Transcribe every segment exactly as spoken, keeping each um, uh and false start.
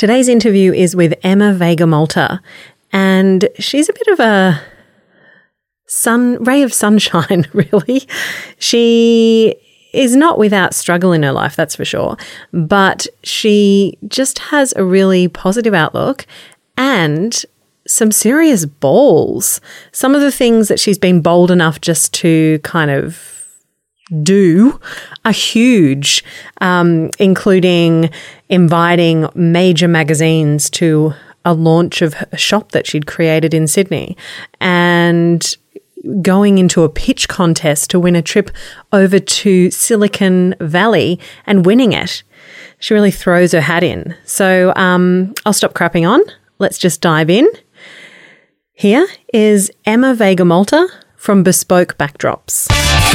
Today's interview is with Emma Vega Malta, and she's a bit of a sun ray of sunshine, really. She is not without struggle in her life, that's for sure, but she just has a really positive outlook and some serious balls. Some of the things that she's been bold enough just to kind of do are huge, um, including inviting major magazines to a launch of a shop that she'd created in Sydney and going into a pitch contest to win a trip over to Silicon Valley and winning it. She really throws her hat in. So um, I'll stop crapping on. Let's just dive in. Here is Emma Vega Malta from Bespoke Backdrops.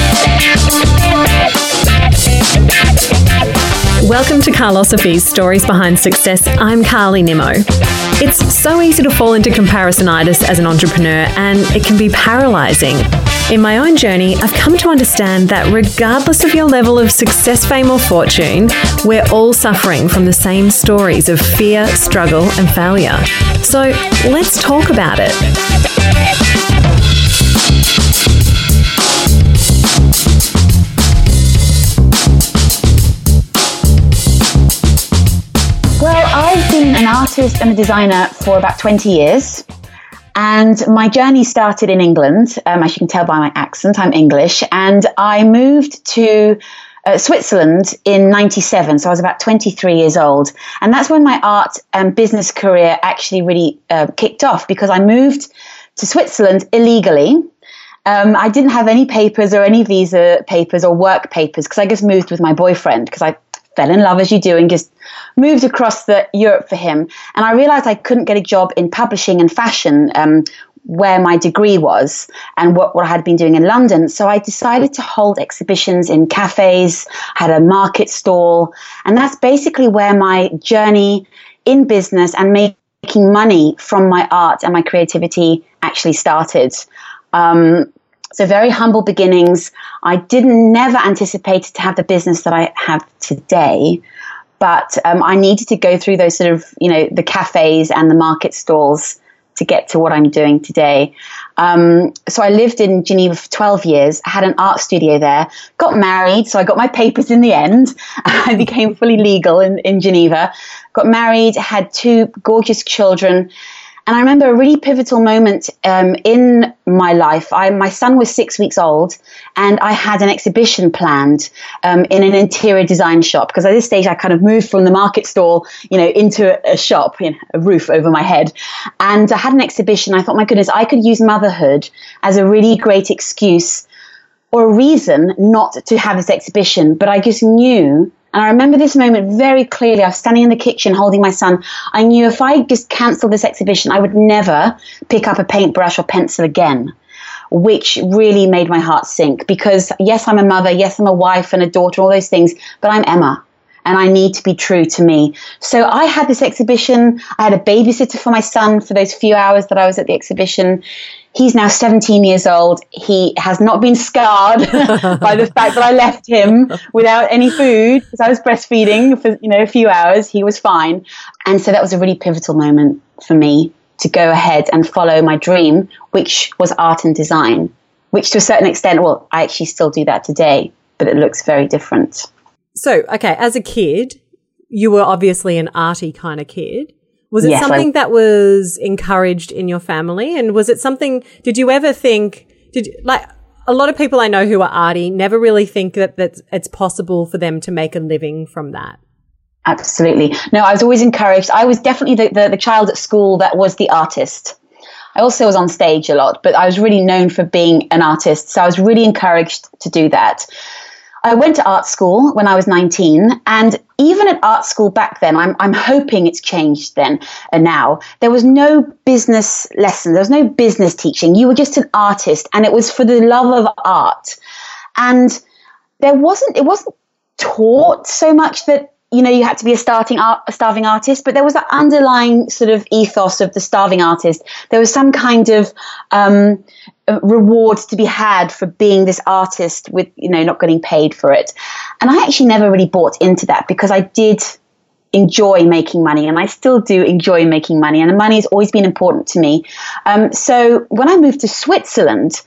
Welcome to Carlosophy's Stories Behind Success. I'm Carly Nimmo. It's so easy to fall into comparisonitis as an entrepreneur, and it can be paralysing. In my own journey, I've come to understand that regardless of your level of success, fame or fortune, we're all suffering from the same stories of fear, struggle and failure. So let's talk about it. Well, I've been an artist and a designer for about twenty years, and my journey started in England. Um, as you can tell by my accent, I'm English, and I moved to uh, Switzerland in ninety-seven, so I was about twenty-three years old, and that's when my art and business career actually really uh, kicked off, because I moved to Switzerland illegally. Um, I didn't have any papers or any visa papers or work papers, because I just moved with my boyfriend, because I fell in love as you do and just moved across the Europe for him. And I realized I couldn't get a job in publishing and fashion um, where my degree was and what, what I had been doing in London. So I decided to hold exhibitions in cafes, had a market stall. And that's basically where my journey in business and making money from my art and my creativity actually started. Um, So very humble beginnings. I didn't never anticipate to have the business that I have today, but um, I needed to go through those sort of, you know, the cafes and the market stalls to get to what I'm doing today. Um, so I lived in Geneva for twelve years. I had an art studio there, got married. So I got my papers in the end. I became fully legal in, in Geneva, got married, had two gorgeous children. And I remember a really pivotal moment um, in my life. I, my son was six weeks old, and I had an exhibition planned um, in an interior design shop, because at this stage I kind of moved from the market stall, you know, into a, a shop, you know, a roof over my head. And I had an exhibition. I thought, my goodness, I could use motherhood as a really great excuse or a reason not to have this exhibition. But I just knew. And I remember this moment very clearly. I was standing in the kitchen holding my son. I knew if I just cancelled this exhibition, I would never pick up a paintbrush or pencil again, which really made my heart sink, because yes, I'm a mother. Yes, I'm a wife and a daughter, all those things, but I'm Emma. And I need to be true to me. So I had this exhibition. I had a babysitter for my son for those few hours that I was at the exhibition. He's now seventeen years old. He has not been scarred by the fact that I left him without any food, because I was breastfeeding for, you know, a few hours. He was fine. And so that was a really pivotal moment for me to go ahead and follow my dream, which was art and design, which to a certain extent, well, I actually still do that today, but it looks very different. So, okay, as a kid, you were obviously an arty kind of kid. Was it yes, something I, that was encouraged in your family? And was it something, did you ever think, did like a lot of people I know who are arty never really think that, that it's possible for them to make a living from that? Absolutely. No, I was always encouraged. I was definitely the, the, the child at school that was the artist. I also was on stage a lot, but I was really known for being an artist. So I was really encouraged to do that. I went to art school when I was nineteen, and even at art school back then, I'm, I'm hoping it's changed then and now, there was no business lesson. There was no business teaching. You were just an artist, and it was for the love of art. And there wasn't, it wasn't taught so much that, you know, you had to be a starting art, a starving artist, but there was an underlying sort of ethos of the starving artist. There was some kind of um, rewards to be had for being this artist with, you know, not getting paid for it. And I actually never really bought into that, because I did enjoy making money, and I still do enjoy making money, and the money has always been important to me. Um, so when I moved to Switzerland,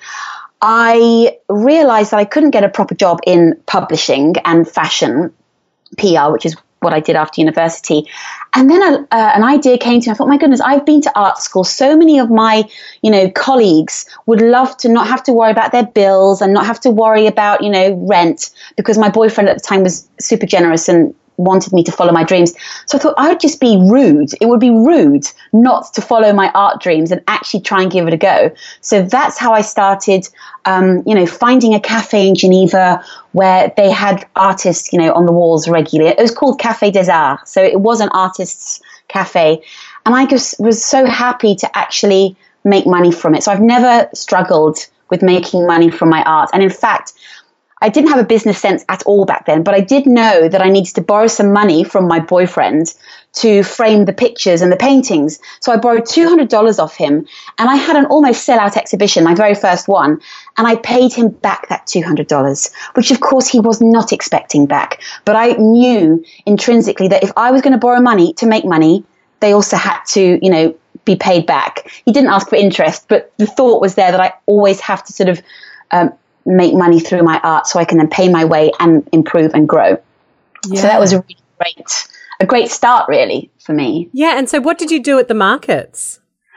I realized that I couldn't get a proper job in publishing and fashion P R, which is what I did after university. And then a, uh, an idea came to me. I thought, my goodness, I've been to art school. So many of my, you know, colleagues would love to not have to worry about their bills and not have to worry about, you know, rent, because my boyfriend at the time was super generous and wanted me to follow my dreams. So I thought I would just be rude. It would be rude not to follow my art dreams and actually try and give it a go. So that's how I started, um, you know, finding a cafe in Geneva where they had artists, you know, on the walls regularly. It was called Café des Arts. So it was an artist's cafe. And I just was so happy to actually make money from it. So I've never struggled with making money from my art. And in fact, I didn't have a business sense at all back then, but I did know that I needed to borrow some money from my boyfriend to frame the pictures and the paintings. So I borrowed two hundred dollars off him, and I had an almost sellout exhibition, my very first one, and I paid him back that two hundred dollars, which of course he was not expecting back. But I knew intrinsically that if I was going to borrow money to make money, they also had to, you know, be paid back. He didn't ask for interest, but the thought was there that I always have to sort of um, make money through my art so I can then pay my way and improve and grow. Yeah. So that was a really great, a great start really for me. Yeah. And so what did you do at the markets?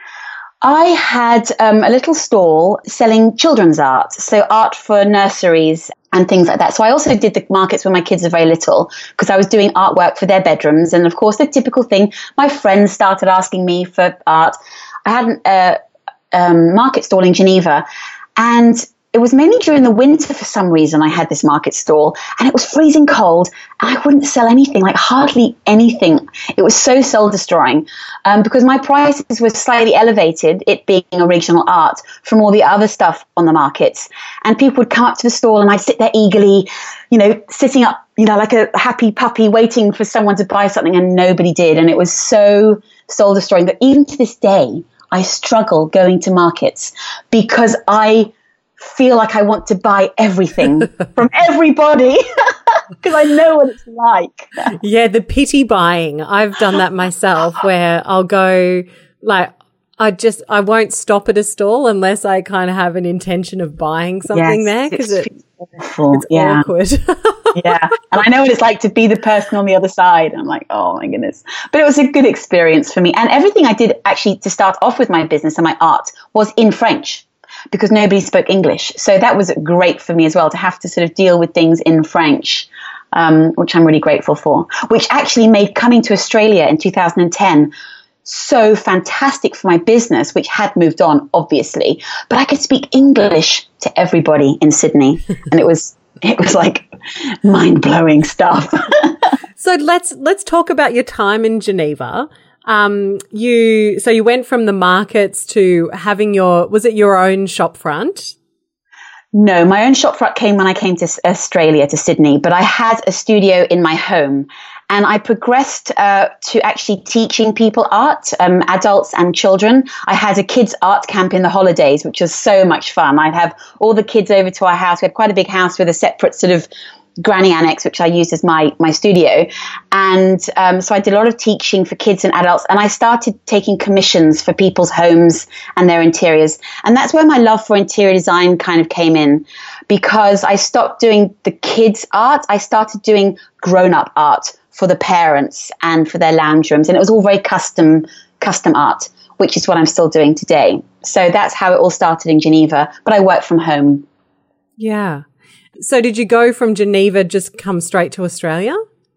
I had um, a little stall selling children's art, so art for nurseries and things like that. So I also did the markets when my kids are very little, because I was doing artwork for their bedrooms. And of course, the typical thing, my friends started asking me for art. I had a uh, um, market stall in Geneva, and it was mainly during the winter for some reason I had this market stall, and it was freezing cold and I wouldn't sell anything, like hardly anything. It was so soul destroying um, because my prices were slightly elevated, it being original art, from all the other stuff on the markets. And people would come up to the stall and I'd sit there eagerly, you know, sitting up, you know, like a happy puppy waiting for someone to buy something, and nobody did. And it was so soul destroying. But even to this day, I struggle going to markets because I feel like I want to buy everything from everybody because I know what it's like. Yeah, the pity buying. I've done that myself where I'll go like I just I won't stop at a stall unless I kind of have an intention of buying something yes, there because it, it's yeah. awkward. Yeah, and I know what it's like to be the person on the other side. I'm like, oh my goodness. But it was a good experience for me. And everything I did actually to start off with my business and my art was in French, because nobody spoke English. So that was great for me as well, to have to sort of deal with things in French, um, which I'm really grateful for, which actually made coming to Australia in two thousand ten so fantastic for my business, which had moved on, obviously. But I could speak English to everybody in Sydney, and it was it was like mind-blowing stuff. So let's let's talk about your time in Geneva. Um, you, so you went from the markets to having your, was it your own shop front? No, my own shop front came when I came to Australia, to Sydney, but I had a studio in my home, and I progressed uh, to actually teaching people art, um, adults and children. I had a kids art camp in the holidays, which was so much fun. I'd have all the kids over to our house. We had quite a big house with a separate sort of granny annex, which I used as my my studio. And um, so I did a lot of teaching for kids and adults, and I started taking commissions for people's homes and their interiors. And that's where my love for interior design kind of came in, because I stopped doing the kids art. I started doing grown-up art for the parents and for their lounge rooms. And it was all very custom custom art, which is what I'm still doing today. So that's how it all started in Geneva, but I work from home. Yeah. So did you go from Geneva just come straight to Australia?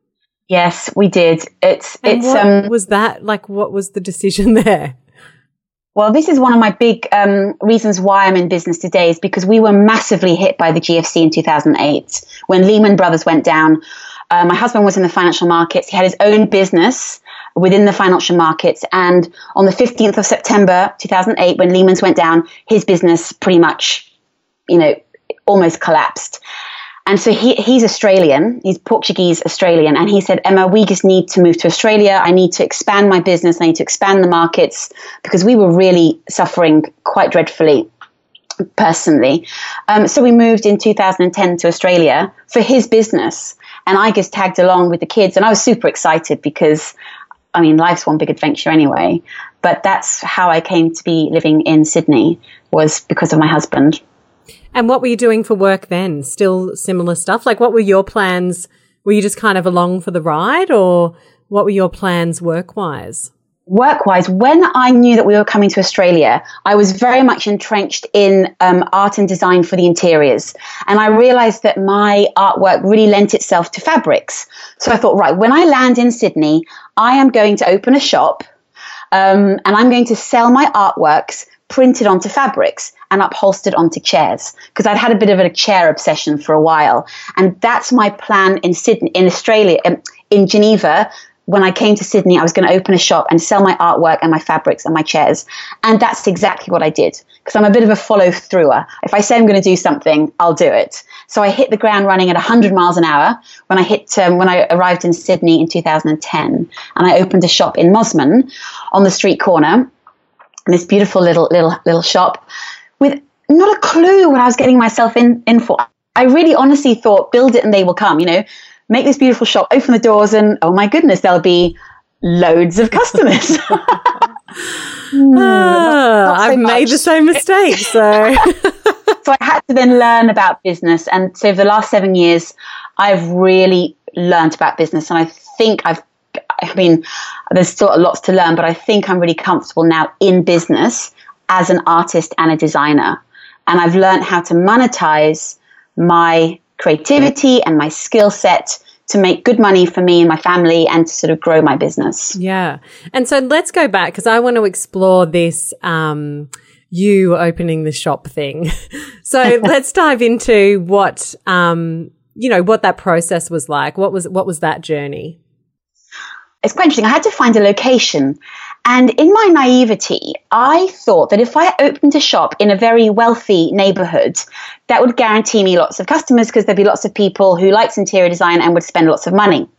Yes, we did. It's and it's what um was that like what was the decision there? Well, this is one of my big um, reasons why I'm in business today, is because we were massively hit by the G F C in two thousand eight when Lehman Brothers went down. Uh, my husband was in the financial markets. He had his own business within the financial markets. And on the fifteenth of September two thousand eight, when Lehman's went down, his business pretty much, you know, almost collapsed. And so he he's Australian, he's Portuguese Australian. And he said, Emma, we just need to move to Australia. I need to expand my business. I need to expand the markets, because we were really suffering quite dreadfully personally. Um, so we moved in two thousand ten to Australia for his business. And I just tagged along with the kids, and I was super excited because, I mean, life's one big adventure anyway. But that's how I came to be living in Sydney, was because of my husband. And what were you doing for work then? Still similar stuff? Like, what were your plans? Were you just kind of along for the ride, or what were your plans work-wise? Work-wise, when I knew that we were coming to Australia, I was very much entrenched in um, art and design for the interiors. And I realized that my artwork really lent itself to fabrics. So I thought, right, when I land in Sydney, I am going to open a shop um, and I'm going to sell my artworks printed onto fabrics and upholstered onto chairs, because I'd had a bit of a chair obsession for a while. And that's my plan in Sydney, in Australia, um, in Geneva. When I came to Sydney, I was going to open a shop and sell my artwork and my fabrics and my chairs. And that's exactly what I did, because I'm a bit of a follow-througher. If I say I'm going to do something, I'll do it. So I hit the ground running at one hundred miles an hour when I hit um, when I arrived in Sydney in two thousand ten, and I opened a shop in Mosman on the street corner, this beautiful little little little shop with not a clue what I was getting myself in in for. I really honestly thought, build it and they will come, you know. Make this beautiful shop, open the doors, and oh my goodness, there'll be loads of customers. mm, ah, not, not so I've much. made the same mistake. So. so I had to then learn about business. And so for the last seven years, I've really learned about business. And I think I've, I mean, there's still lots to learn, but I think I'm really comfortable now in business as an artist and a designer. And I've learned how to monetize my creativity and my skill set to make good money for me and my family and to sort of grow my business. Yeah. And so let's go back, because I want to explore this, um, you opening the shop thing. So let's dive into what, um, you know, what that process was like. What was, what was that journey? It's quite interesting. I had to find a location. And in my naivety, I thought that if I opened a shop in a very wealthy neighborhood, that would guarantee me lots of customers, because there'd be lots of people who liked interior design and would spend lots of money.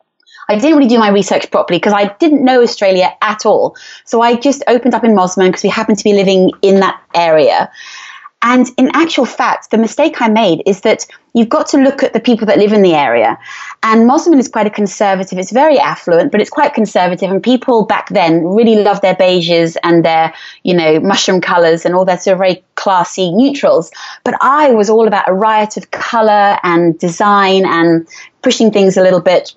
I didn't really do my research properly because I didn't know Australia at all. So I just opened up in Mosman because we happened to be living in that area. And in actual fact, the mistake I made is that you've got to look at the people that live in the area. And Mosman is quite a conservative. It's very affluent, but it's quite conservative. And people back then really loved their beiges and their, you know, mushroom colors and all that sort of very classy neutrals. But I was all about a riot of color and design and pushing things a little bit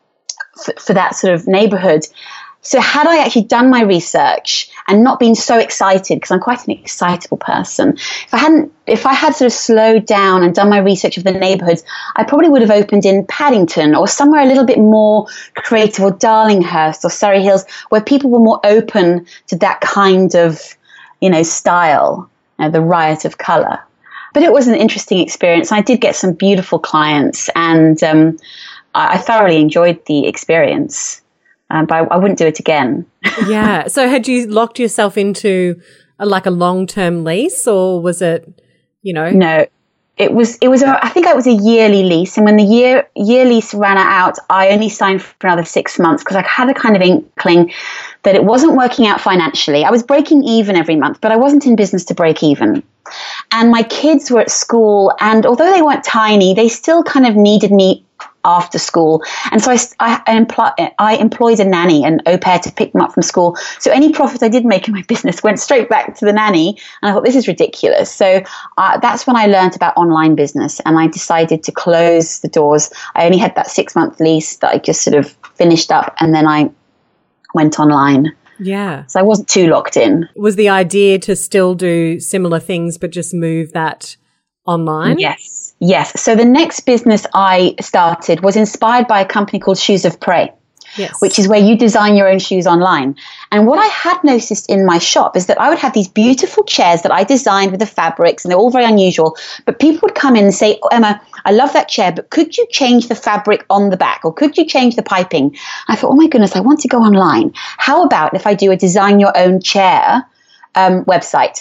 for, for that sort of neighborhood. So had I actually done my research and not been so excited, because I'm quite an excitable person, if I hadn't, if I had sort of slowed down and done my research of the neighbourhoods, I probably would have opened in Paddington or somewhere a little bit more creative, or Darlinghurst or Surrey Hills, where people were more open to that kind of, you know, style, you know, the riot of colour. But it was an interesting experience. I did get some beautiful clients, and um, I, I thoroughly enjoyed the experience. Um, but I, I wouldn't do it again. Yeah. So had you locked yourself into a, like a long-term lease, or was it, you know? No, it was, it was, a, I think it was a yearly lease. And when the year, year lease ran out, I only signed for another six months because I had a kind of inkling that it wasn't working out financially. I was breaking even every month, but I wasn't in business to break even. And my kids were at school, and although they weren't tiny, they still kind of needed me after school. And so I, I, I, empl- I employed a nanny, an au pair, to pick them up from school. So any profit I did make in my business went straight back to the nanny. And I thought, this is ridiculous. So uh, that's when I learned about online business, and I decided to close the doors. I only had that six month lease that I just sort of finished up, and then I went online. Yeah. So I wasn't too locked in. Was the idea to still do similar things, but just move that online? Yes. Yes. So the next business I started was inspired by a company called Shoes of Prey, yes, which is where you design your own shoes online. And what I had noticed in my shop is that I would have these beautiful chairs that I designed with the fabrics, and they're all very unusual. But people would come in and say, oh, Emma, I love that chair, but could you change the fabric on the back, or could you change the piping? I thought, oh my goodness, I want to go online. How about if I do a design your own chair um, website?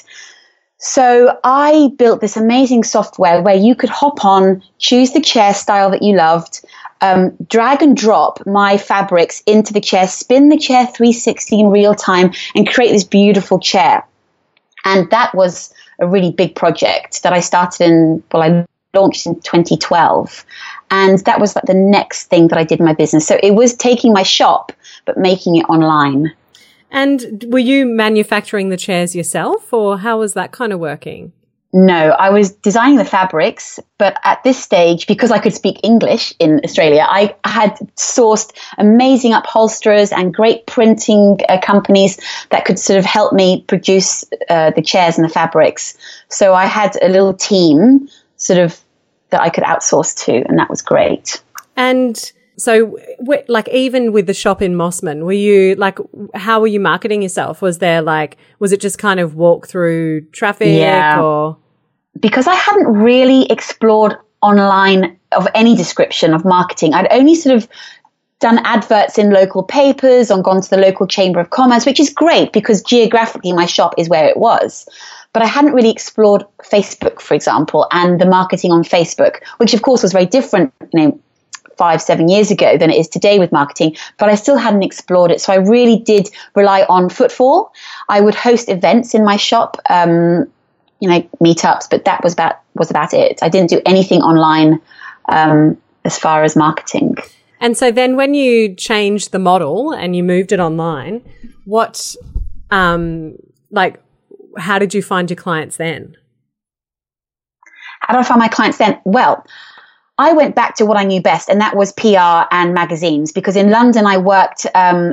So I built this amazing software where you could hop on, choose the chair style that you loved, um, drag and drop my fabrics into the chair, spin the chair three sixty in real time, and create this beautiful chair. And that was a really big project that I started in, well, I launched in twenty twelve. And that was like the next thing that I did in my business. So it was taking my shop, but making it online. And were you manufacturing the chairs yourself, or how was that kind of working? No, I was designing the fabrics, but at this stage, because I could speak English in Australia, I had sourced amazing upholsterers and great printing uh, companies that could sort of help me produce uh, the chairs and the fabrics. So I had a little team sort of that I could outsource to, and that was great. And so, like, even with the shop in Mossman, were you like, how were you marketing yourself? Was there like, was it just kind of walk through traffic yeah. or? Because I hadn't really explored online of any description of marketing. I'd only sort of done adverts in local papers or gone to the local Chamber of Commerce, which is great because geographically my shop is where it was. But I hadn't really explored Facebook, for example, and the marketing on Facebook, which of course was very different, you know, five, seven years ago than it is today with marketing, but I still hadn't explored it. So I really did rely on footfall. I would host events in my shop, um, you know, meetups, but that was about, was about it. I didn't do anything online um, as far as marketing. And so then when you changed the model and you moved it online, what, um, like, how did you find your clients then? How did I find my clients then? Well, I went back to what I knew best, and that was P R and magazines, because in London I worked um,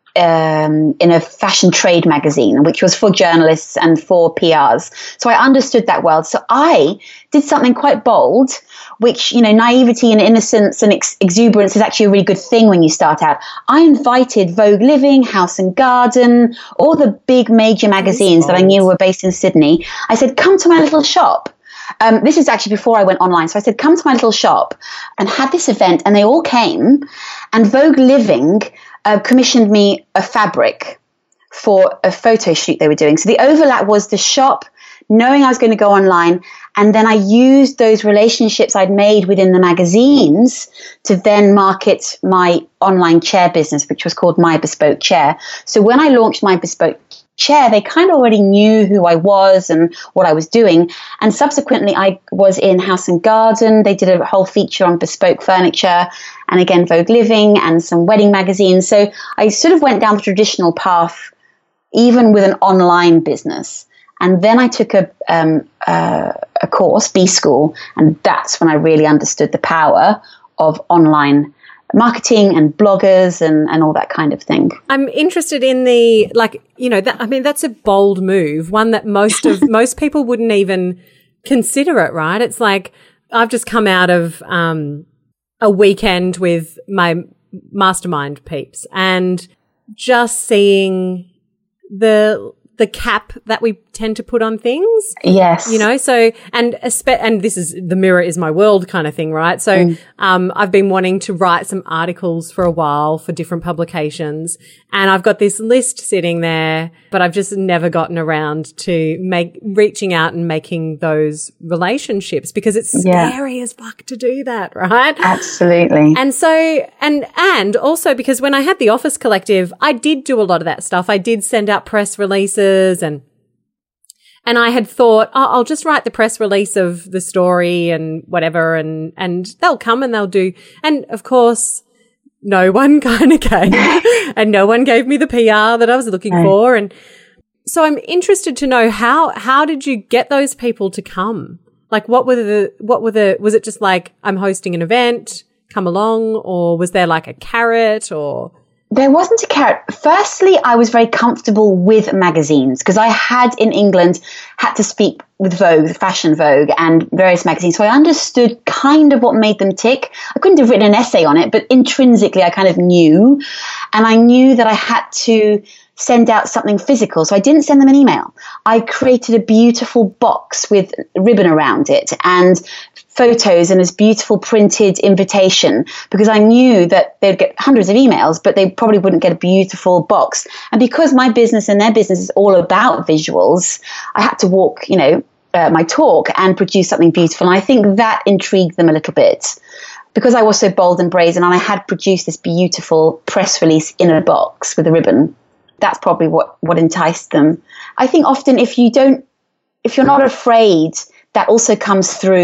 um, in a fashion trade magazine, which was for journalists and for P Rs. So I understood that world. So I did something quite bold, which, you know, naivety and innocence and ex- exuberance is actually a really good thing when you start out. I invited Vogue Living, House and Garden, all the big major magazines that I knew were based in Sydney. I said, come to my little shop. Um, this is actually before I went online. So I said, come to my little shop, and had this event, and they all came, and Vogue Living uh, commissioned me a fabric for a photo shoot they were doing. So the overlap was the shop knowing I was going to go online, and then I used those relationships I'd made within the magazines to then market my online chair business, which was called My Bespoke Chair. So when I launched My Bespoke Chair, they kind of already knew who I was and what I was doing. And subsequently, I was in House and Garden. They did a whole feature on bespoke furniture, and again, Vogue Living and some wedding magazines. So I sort of went down the traditional path, even with an online business. And then I took a um, uh, a course, B School, and that's when I really understood the power of online marketing and bloggers and, and all that kind of thing. I'm interested in the, like, you know, that, I mean, that's a bold move, one that most of, most people wouldn't even consider it, right? It's like, I've just come out of um, a weekend with my mastermind peeps, and just seeing the the cap that we tend to put on things. Yes. You know, so, and, and this is the mirror is my world kind of thing, right? So, mm. um, I've been wanting to write some articles for a while for different publications, and I've got this list sitting there, but I've just never gotten around to make, reaching out and making those relationships, because it's scary yeah. as fuck to do that, right? Absolutely. And so, and, and also because when I had the Office Collective, I did do a lot of that stuff. I did send out press releases, and and I had thought, oh, I'll just write the press release of the story and whatever, and and they'll come and they'll do. And of course, no one kind of came, and no one gave me the P R that I was looking right. for. And so I'm interested to know, how how did you get those people to come? Like, what were the what were the was it just like, I'm hosting an event, come along, or was there like a carrot or? There wasn't a carrot. Firstly, I was very comfortable with magazines because I had in England had to speak with Vogue, Fashion Vogue, and various magazines. So I understood kind of what made them tick. I couldn't have written an essay on it, but intrinsically I kind of knew. And I knew that I had to send out something physical. So I didn't send them an email. I created a beautiful box with ribbon around it and photos and this beautiful printed invitation, because I knew that they'd get hundreds of emails, but they probably wouldn't get a beautiful box. And because my business and their business is all about visuals, I had to walk, you know, uh, my talk and produce something beautiful. And I think that intrigued them a little bit, because I was so bold and brazen, and I had produced this beautiful press release in a box with a ribbon. That's probably what, what enticed them. I think often if you don't, if you're not afraid, that also comes through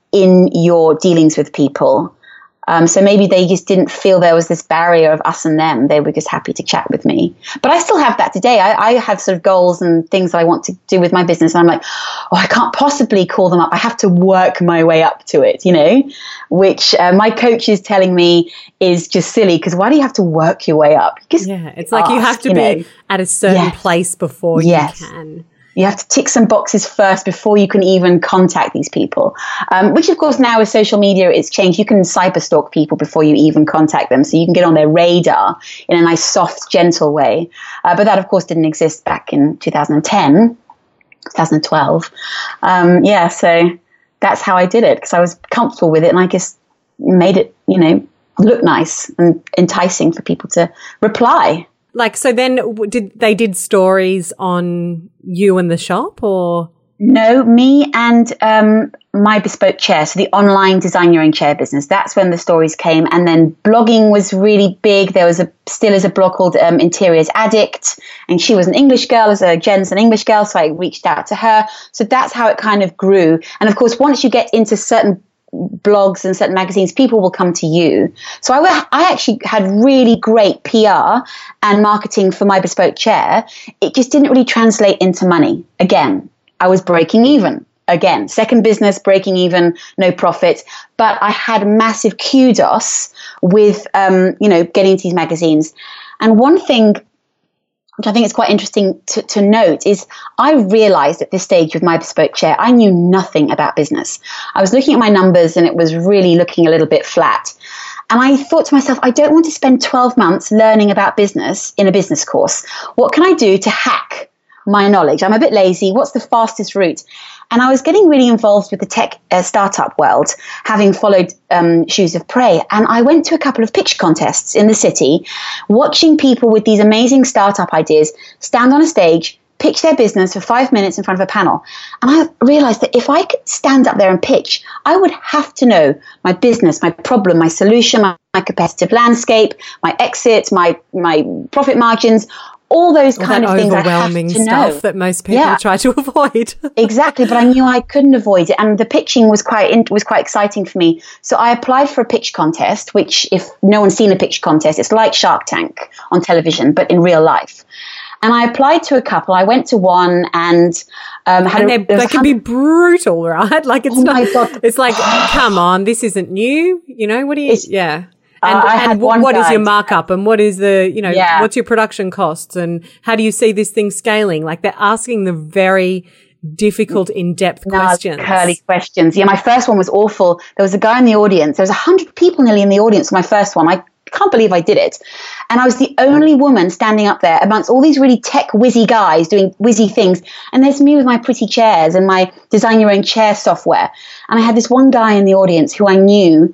in your dealings with people. Um, so maybe they just didn't feel there was this barrier of us and them. They were just happy to chat with me. But I still have that today. I, I have sort of goals and things that I want to do with my business. And I'm like, oh, I can't possibly call them up. I have to work my way up to it, you know, which uh, my coach is telling me is just silly, because why do you have to work your way up? Just yeah, it's like ask, you have to you be know. at a certain Yes. place before Yes. you can. You have to tick some boxes first before you can even contact these people, um, which, of course, now with social media, it's changed. You can cyberstalk people before you even contact them. So you can get on their radar in a nice, soft, gentle way. Uh, but that, of course, didn't exist back in two thousand ten, twenty twelve. Um, yeah, so that's how I did it, because I was comfortable with it, and I just made it, you know, look nice and enticing for people to reply. Like, so then w- did they did stories on you and the shop, or? No, me and um, My Bespoke Chair, so the online design your own chair business. That's when the stories came. And then blogging was really big. There was a still is a blog called um, Interiors Addict, and she was an English girl, as a Jen's an English girl, so I reached out to her. So that's how it kind of grew. And of course, once you get into certain blogs and certain magazines, people will come to you. So I, I actually had really great P R and marketing for My Bespoke Chair. It just didn't really translate into money. Again, I was breaking even. Again, second business, breaking even, no profit. But I had massive kudos with, um, you know, getting into these magazines. And one thing which I think is quite interesting to, to note, is I realized at this stage with My Bespoke Chair, I knew nothing about business. I was looking at my numbers and it was really looking a little bit flat. And I thought to myself, I don't want to spend twelve months learning about business in a business course. What can I do to hack my knowledge? I'm a bit lazy. What's the fastest route? And I was getting really involved with the tech uh, startup world, having followed um, Shoes of Prey. And I went to a couple of pitch contests in the city, watching people with these amazing startup ideas stand on a stage, pitch their business for five minutes in front of a panel. And I realized that if I could stand up there and pitch, I would have to know my business, my problem, my solution, my, my competitive landscape, my exit, my, my profit margins, all those All kind that of things overwhelming I have to stuff know. that most people Yeah. try to avoid. Exactly, but I knew I couldn't avoid it, and the pitching was quite in, was quite exciting for me. So I applied for a pitch contest, which, if no one's seen a pitch contest, it's like Shark Tank on television, but in real life. And I applied to a couple. I went to one and um, had and a, they, they can be brutal, right? Like it's Oh not. my God. It's like, come on, this isn't new. You know what do you? It's- yeah. Uh, And, I and had wh- one what is guy- your markup, and what is the, you know, Yeah. what's your production costs, and how do you see this thing scaling? Like they're asking the very difficult, in-depth questions. Curly questions. Yeah, my first one was awful. There was a guy in the audience. There was a hundred people nearly in the audience for my first one. I can't believe I did it. And I was the only woman standing up there amongst all these really tech whizzy guys doing whizzy things. And there's me with my pretty chairs and my design your own chair software. And I had this one guy in the audience who I knew,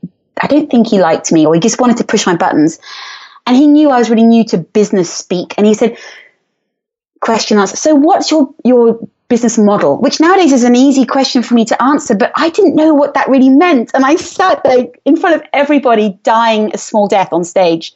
I don't think he liked me, or he just wanted to push my buttons. And he knew I was really new to business speak. And he said, question answer. So what's your, your business model? Which nowadays is an easy question for me to answer, but I didn't know what that really meant. And I sat there in front of everybody dying a small death on stage.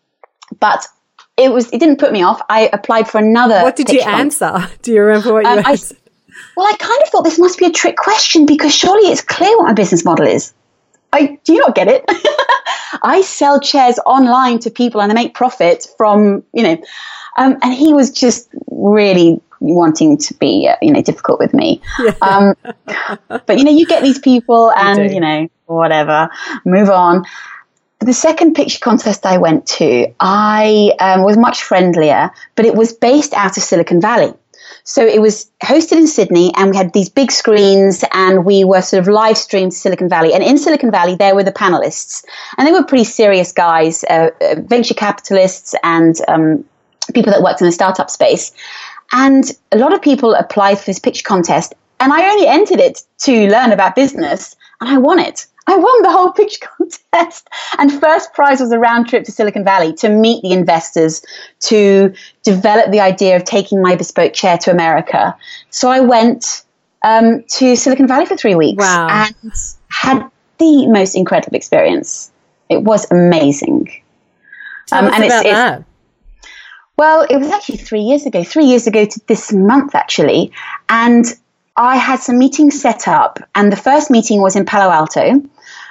But it was, it didn't put me off. I applied for another. What did you pitch contest. answer? Do you remember what you Um, I, answered? well, I kind of thought this must be a trick question, because surely it's clear what my business model is. I, do you not get it? I sell chairs online to people and I make profit from, you know, um, and he was just really wanting to be, uh, you know, difficult with me. Yeah. Um, but, you know, you get these people and, do. you know, whatever, move on. The second pitch contest I went to, I um, was much friendlier, but it was based out of Silicon Valley. So it was hosted in Sydney, and we had these big screens, and we were sort of live streamed to Silicon Valley. And in Silicon Valley, there were the panelists, and they were pretty serious guys, uh, uh, venture capitalists and um, people that worked in the startup space. And a lot of people applied for this pitch contest, and I only entered it to learn about business, and I won it. I won the whole pitch contest. And first prize was a round trip to Silicon Valley to meet the investors, to develop the idea of taking My Bespoke Chair to America. So I went um, to Silicon Valley for three weeks Wow. and had the most incredible experience. It was amazing. Tell us and about that. Well, it was actually three years ago, three years ago to this month, actually. And I had some meetings set up, and the first meeting was in Palo Alto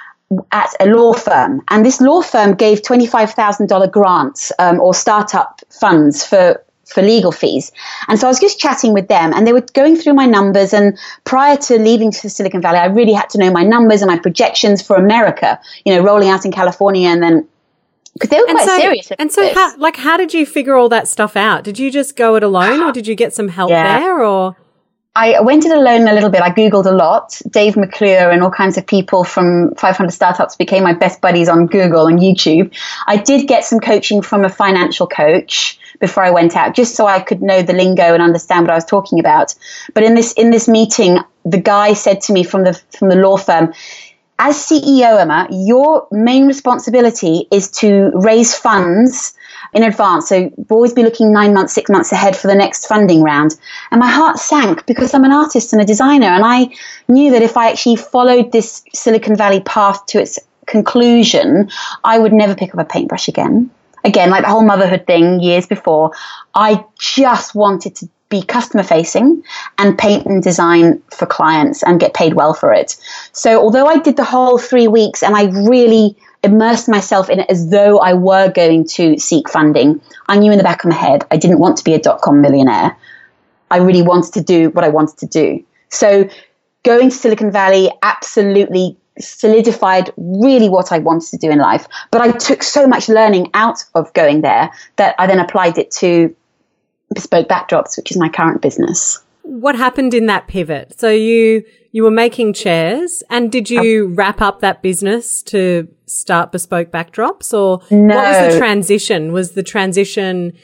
at a law firm. And this law firm gave twenty-five thousand dollars grants um, or startup funds for, for legal fees. And so I was just chatting with them, and they were going through my numbers. And prior to leaving for Silicon Valley, I really had to know my numbers and my projections for America, you know, rolling out in California, and then because they were and quite so, serious. And so, this. how, like, how did you figure all that stuff out? Did you just go it alone, or did you get some help yeah. there, or? I went it alone a little bit. I Googled a lot. Dave McClure and all kinds of people from five hundred Startups became my best buddies on Google and YouTube. I did get some coaching from a financial coach before I went out, just so I could know the lingo and understand what I was talking about. But in this in this meeting, the guy said to me from the from the law firm, as C E O, Emma, your main responsibility is to raise funds in advance. So always be looking nine months, six months ahead for the next funding round. And my heart sank because I'm an artist and a designer. And I knew that if I actually followed this Silicon Valley path to its conclusion, I would never pick up a paintbrush again. Again, like the whole motherhood thing years before, I just wanted to be customer facing and paint and design for clients and get paid well for it. So although I did the whole three weeks and I really immersed myself in it as though I were going to seek funding, I knew in the back of my head I didn't want to be a dot-com millionaire. I really wanted to do what I wanted to do. So going to Silicon Valley absolutely solidified really what I wanted to do in life. But I took so much learning out of going there that I then applied it to Bespoke Backdrops, which is my current business. What happened in that pivot? So you you were making chairs, and did you um, wrap up that business to start Bespoke Backdrops, or no. what was the transition? Was the transition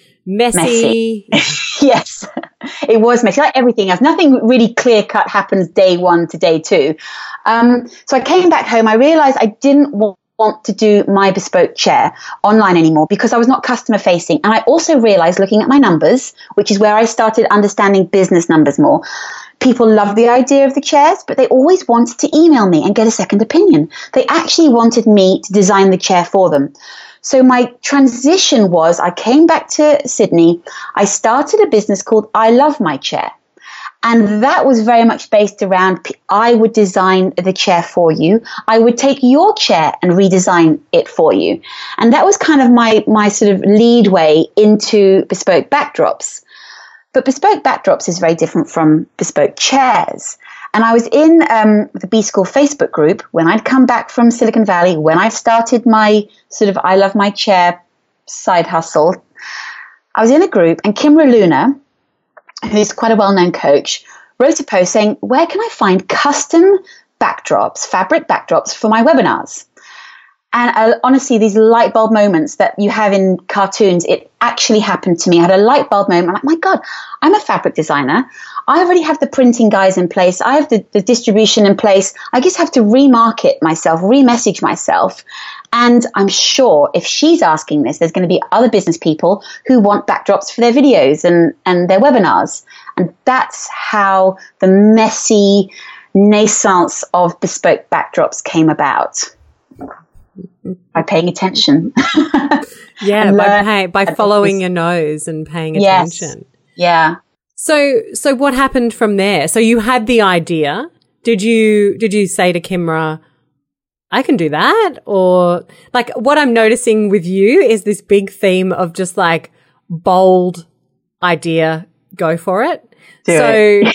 messy? messy. Yes, it was messy, like everything else. Nothing really clear cut happens day one to day two. Um, so I came back home. I realized I didn't want want to do my bespoke chair online anymore because I was not customer facing. And I also realized, looking at my numbers, which is where I started understanding business numbers more, people loved the idea of the chairs, but they always wanted to email me and get a second opinion. They actually wanted me to design the chair for them. So my transition was, I came back to Sydney. I started a business called I Love My Chair. And that was very much based around, I would design the chair for you. I would take your chair and redesign it for you. And that was kind of my, my sort of lead way into Bespoke Backdrops. But Bespoke Backdrops is very different from Bespoke Chairs. And I was in um, the B School Facebook group when I'd come back from Silicon Valley, when I started my sort of I Love My Chair side hustle. I was in a group, and Kimra Luna, who's quite a well-known coach, wrote a post saying, where can I find custom backdrops, fabric backdrops for my webinars? And uh, honestly, these light bulb moments that you have in cartoons, it actually happened to me. I had a light bulb moment. I'm like, my God, I'm a fabric designer. I already have the printing guys in place. I have the, the distribution in place. I just have to remarket myself, remessage myself. And I'm sure if she's asking this, there's going to be other business people who want backdrops for their videos and, and their webinars. And that's how the messy naissance of Bespoke Backdrops came about. By paying attention. Yeah, by pay, by following your nose and paying attention. Yes. Yeah. So so what happened from there? So you had the idea. Did you did you say to Kimra, I can do that? Or like what I'm noticing with you is this big theme of just like bold idea, go for it. Do so it.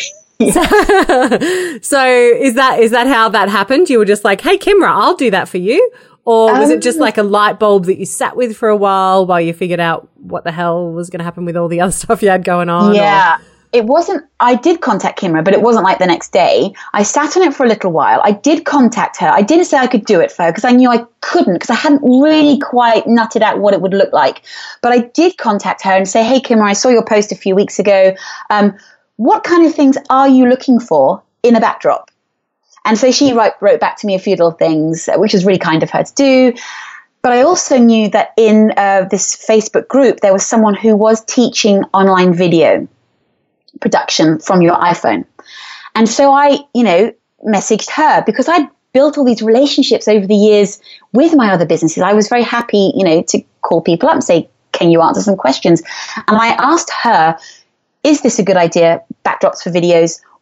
so, so is that is that how that happened? You were just like, hey Kimra, I'll do that for you? Or was um, it just like a light bulb that you sat with for a while while you figured out what the hell was going to happen with all the other stuff you had going on? Yeah. Or? It wasn't, I did contact Kimra, but it wasn't like the next day. I sat on it for a little while. I did contact her. I didn't say I could do it for her because I knew I couldn't, because I hadn't really quite nutted out what it would look like. But I did contact her and say, hey, Kimra, I saw your post a few weeks ago. Um, what kind of things are you looking for in a backdrop? And so she wrote, wrote back to me a few little things, which was really kind of her to do. But I also knew that in uh, this Facebook group, there was someone who was teaching online video production from your iPhone. And so I, you know, messaged her because I'd built all these relationships over the years with my other businesses. I was very happy, you know, to call people up and say, can you answer some questions? And I asked her, is this a good idea, backdrops for videos?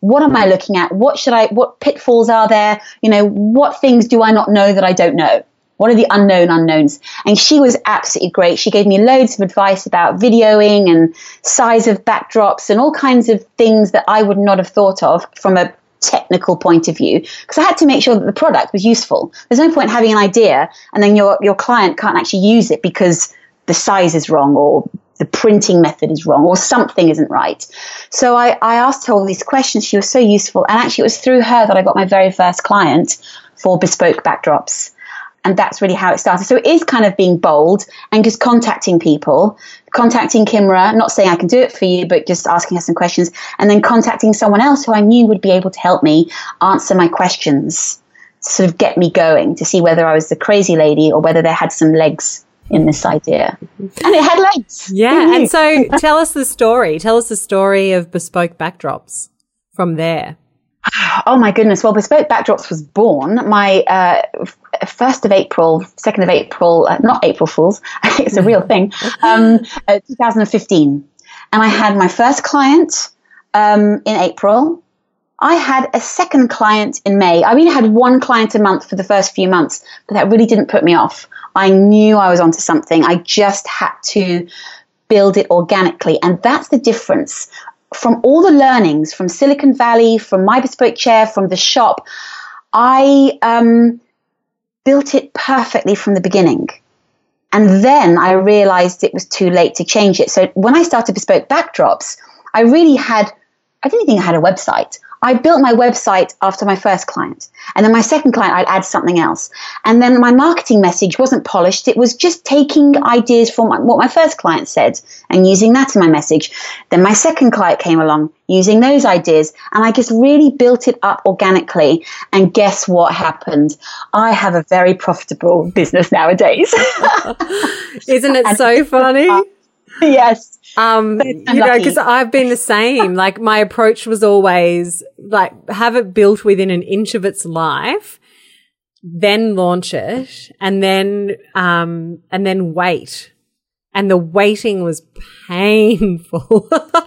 What am I looking at? What should I, what pitfalls are there? You know, what things do I not know that I don't know? What are the unknown unknowns? And she was absolutely great. She gave me loads of advice about videoing and size of backdrops and all kinds of things that I would not have thought of from a technical point of view, because I had to make sure that the product was useful. There's no point having an idea and then your, your client can't actually use it because the size is wrong or the printing method is wrong or something isn't right. So I, I asked her all these questions. She was so useful. And actually it was through her that I got my very first client for bespoke backdrops. And that's really how it started. So it is kind of being bold and just contacting people, contacting Kimra, not saying I can do it for you, but just asking her some questions, and then contacting someone else who I knew would be able to help me answer my questions, sort of get me going to see whether I was the crazy lady or whether there had some legs in this idea. And it had legs. Yeah. And so tell us the story. Tell us the story of Bespoke Backdrops from there. Oh my goodness. Well, Bespoke Backdrops was born my uh, first of April, second of April, uh, not April Fools. It's a real thing. Um, uh, two thousand fifteen. And I had my first client um, in April. I had a second client in May. I really had one client a month for the first few months, but that really didn't put me off. I knew I was onto something. I just had to build it organically. And that's the difference. From all the learnings from Silicon Valley, from my bespoke chair, from the shop, I um, built it perfectly from the beginning. And then I realized it was too late to change it. So when I started Bespoke Backdrops, I really had, I didn't think I had a website. I built my website after my first client. And then my second client, I'd add something else. And then my marketing message wasn't polished. It was just taking ideas from my, what my first client said and using that in my message. Then my second client came along using those ideas. And I just really built it up organically. And guess what happened? I have a very profitable business nowadays. Isn't it so funny? Yes. Um, you know, because I've been the same. Like my approach was always like have it built within an inch of its life, then launch it, and then um, and then wait. And the waiting was painful.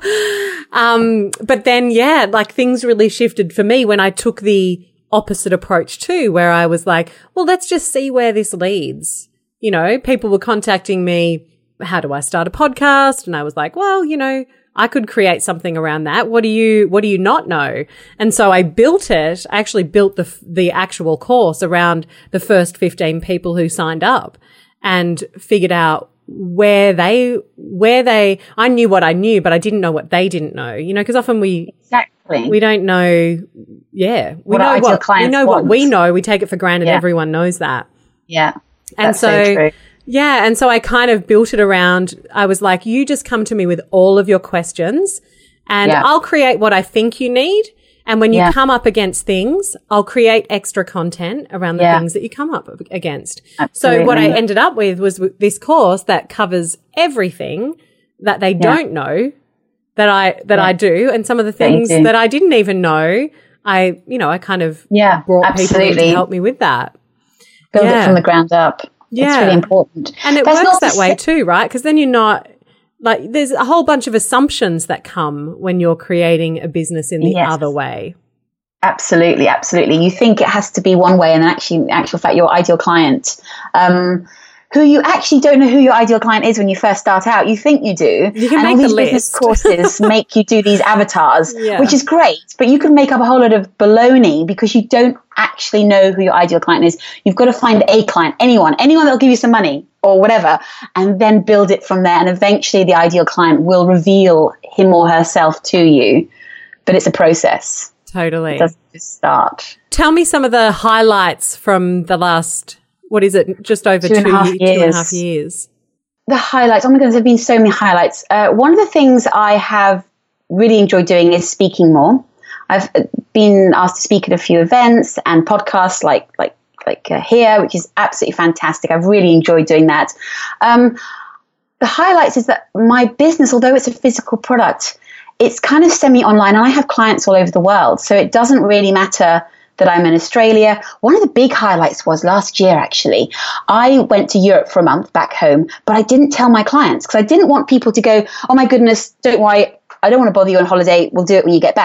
um, but then, yeah, like things really shifted for me when I took the opposite approach too, where I was like, well, let's just see where this leads. You know, people were contacting me. How do I start a podcast? And I was like, well, you know, I could create something around that. What do you, what do you not know? And so I built it, I actually built the, the actual course around the first fifteen people who signed up and figured out where they, where they, I knew what I knew, but I didn't know what they didn't know, you know, because often we, exactly. we don't know. Yeah. We what know what, we know want. what we know. We take it for granted. Yeah. Everyone knows that. Yeah. And so, so true. Yeah. And so I kind of built it around, I was like, you just come to me with all of your questions and yeah. I'll create what I think you need. And when you yeah. come up against things, I'll create extra content around the yeah. things that you come up against. Absolutely. So what I ended up with was this course that covers everything that they yeah. don't know that I, that yeah. I do. And some of the things that, that I didn't even know, I, you know, I kind of yeah, brought absolutely. people in to help me with that. Build yeah. it from the ground up. Yeah. It's really important. And it That's works that way too, right? Because then you're not, like, there's a whole bunch of assumptions that come when you're creating a business in the yes. other way. Absolutely, absolutely. You think it has to be one way, and actually, in actual fact, your ideal client, um, who you actually don't know who your ideal client is when you first start out. You think you do. You can and make all these the business list. courses make you do these avatars, yeah. which is great, but you can make up a whole lot of baloney because you don't actually know who your ideal client is. You've got to find a client, anyone, anyone that'll give you some money or whatever, and then build it from there. And eventually the ideal client will reveal him or herself to you, but it's a process. Totally. It doesn't just start. Tell me some of the highlights from the last, what is it, just over two, two, and, a half two years. and a half years. The highlights, oh my goodness, there have been so many highlights. Uh, one of the things I have really enjoyed doing is speaking more. I've been asked to speak at a few events and podcasts like like like uh, here, which is absolutely fantastic. I've really enjoyed doing that. Um, the highlights is that my business, although it's a physical product, it's kind of semi-online, and I have clients all over the world. So it doesn't really matter that I'm in Australia. One of the big highlights was last year, actually. I went to Europe for a month back home, but I didn't tell my clients because I didn't want people to go, oh my goodness, don't worry, I don't want to bother you on holiday. We'll do it when you get back.